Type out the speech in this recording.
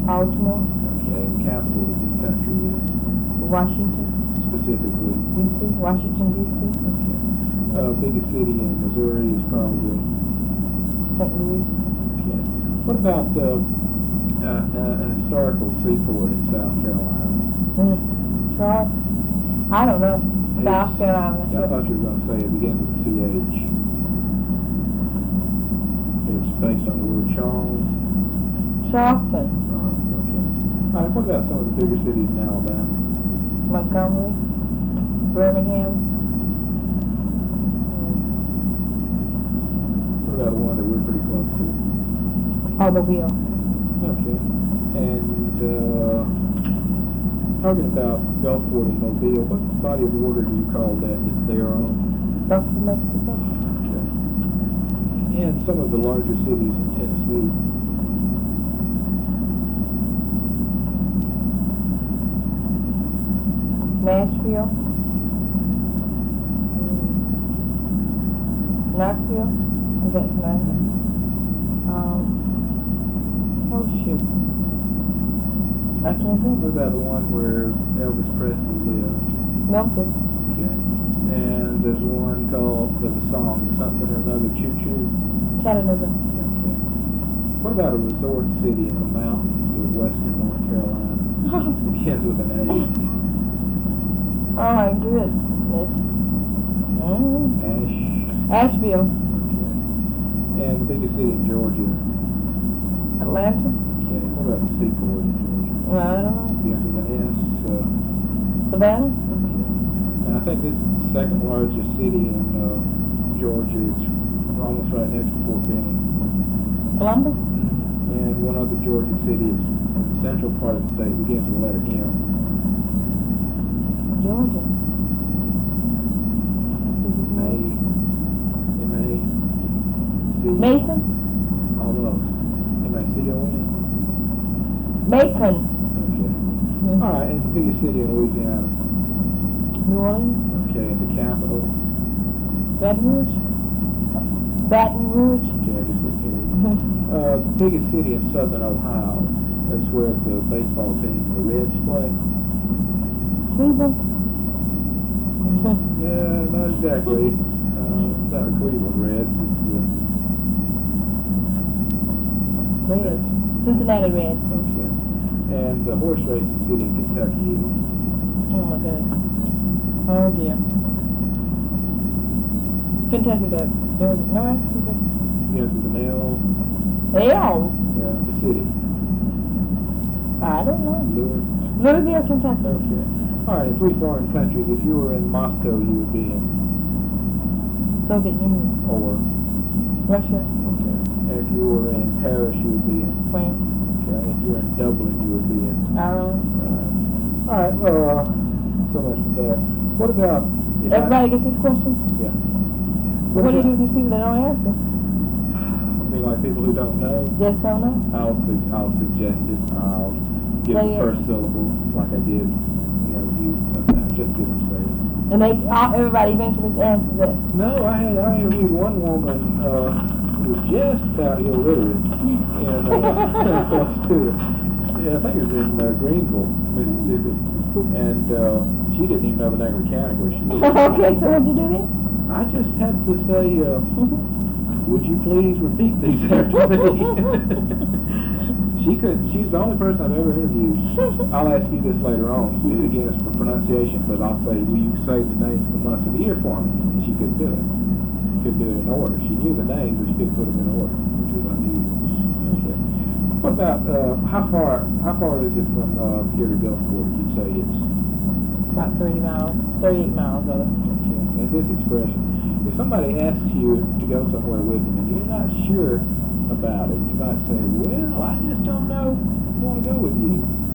Baltimore. Okay, and the capital of this country is Washington, specifically. D.C., Washington, D.C., Okay. Biggest city in Missouri is probably. St. Louis. Okay. What about a historical seaport in South Carolina? Charlotte? I don't know. South I Carolina. thought you were going to say it begins with CH. It's based on the word Charles. Charleston. Okay. All right, what about some of the bigger cities in Alabama? Montgomery. Birmingham. What about the one that we're pretty close to? Mobile. Okay. And talking about Gulfport and Mobile, what body of water do you call that they are on? Gulf of Mexico. Okay. And some of the larger cities in Tennessee. Nashville. Knoxville. Is that Knoxville? Oh shoot. I can't think. What about the one where Elvis Presley lived? Memphis. Okay. And there's one called, there's a song, something or another, Choo Choo. Chattanooga. Okay. What about a resort city in the mountains of western North Carolina? It begins with an A. Oh my goodness. Asheville. Okay. And the biggest city in Georgia? Atlanta. Okay. What about the seaport in Georgia? Well, I don't know. Begins with an S. Savannah. Okay. And I think this is the second largest city in Georgia. It's almost right next to Fort Benning. Columbus. And one other Georgia city is in the central part of the state, begins with the letter M. Georgia. M-A-C. Mason. Almost. M-A-C-O-N. Macon. Okay. All right, and the biggest city in Louisiana. New Orleans. Okay, and the capital. Baton Rouge. Baton Rouge. Okay, I just didn't hear you. The biggest city in southern Ohio. That's where the baseball team, the Reds, play. Cleveland. Yeah, not exactly. It's not the Cleveland Reds. It's the Reds. Cincinnati Reds. Okay. And the horse racing city in Kentucky is. Oh my God. Oh dear. Kentucky does. No, that's Kentucky. Begins with an L. Hell. Yeah, the city. I don't know. Louisville. Louisville, Kentucky. Okay. All right, in three foreign countries. If you were in Moscow, you would be in. Soviet Union. Or. Russia. Okay. And if you were in Paris, you would be in. France. Okay. If you were in Dublin, you would be in. Ireland. All right. Well, so much for that. What about? Everybody gets this question? Yeah. What do you do with these people that don't answer? I mean, like people who don't know. Just don't know. I'll suggest it. I'll give Say the it. first syllable, like I did. You sometimes just give them say it. And everybody eventually answers it. No, I interviewed one woman who was just about illiterate in close to it. Yeah, I think it was in Greenville, Mississippi, and she didn't even know the name of the county where she lived. Okay, so what'd you do then? I just had to say, would you please repeat these after me? She's the only person I've ever interviewed. I'll ask you this later on. Again, it's for pronunciation, but I'll say, will you say the names of the months of the year for me? And she couldn't do it. Couldn't do it in order. She knew the names, but she couldn't put them in order, which was unusual. Okay. What about, how far is it from here to Gulfport? You'd say it's? About 30 miles. 38 miles, brother. Okay. And this expression, if somebody asks you to go somewhere with them and you're not sure about it, you might say, well, I just don't know, I want to go with you.